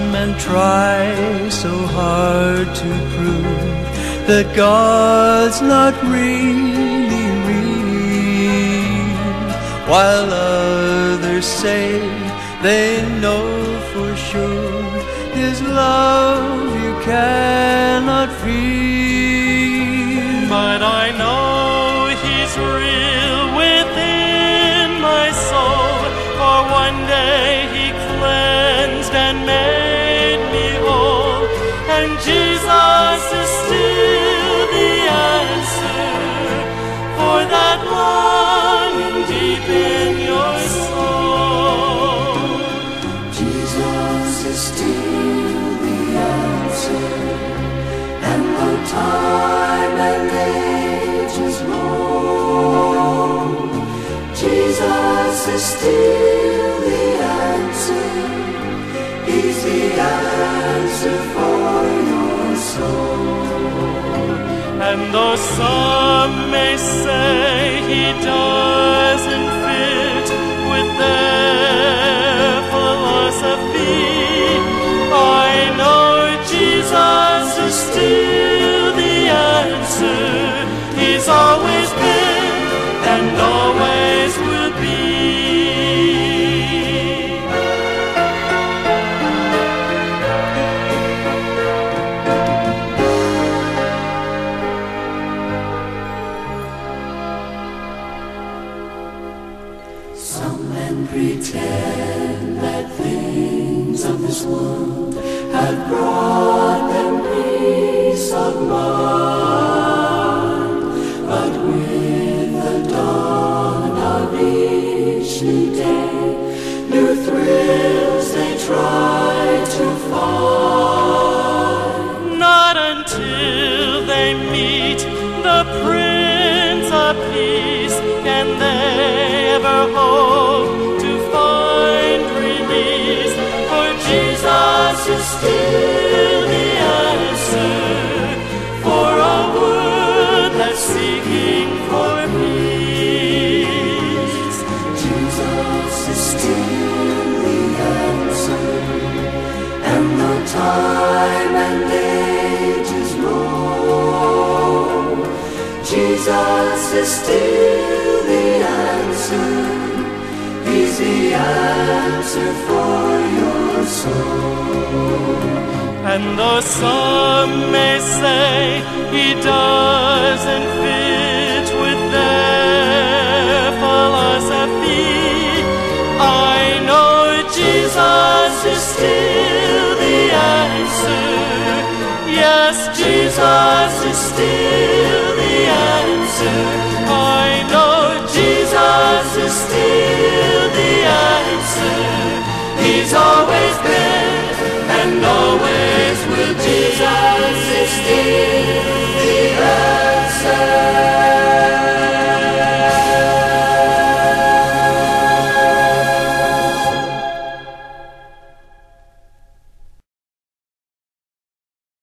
men try so hard to prove that God's not really real, while others say they know for sure His love you cannot feel. But I know He's real within my soul, for one day He cleansed and made me whole, and Jesus is still the answer for that longing deep in your soul. Jesus is still the answer, and though time and ages roll, Jesus is still the answer. He's the answer for your soul. And though some may say He doesn't fit with their philosophy, I know Jesus is still the answer. He's always been and always will be. Some men pretend that things of this world have brought them peace of mind, but with the dawn of each new day, new thrills they try to find. Not until they meet the Prince of Peace can they ever hope to find release, for Jesus is still the answer for a world that's seeking for peace. Jesus is still the answer, and though time and ages roll, Jesus is still the answer. He's the answer for your soul. And though some may say He doesn't fit with their philosophy, I know Jesus is still the answer. Yes, Jesus is still the answer. I know Jesus is still the answer. He's always been and always will be. Jesus is still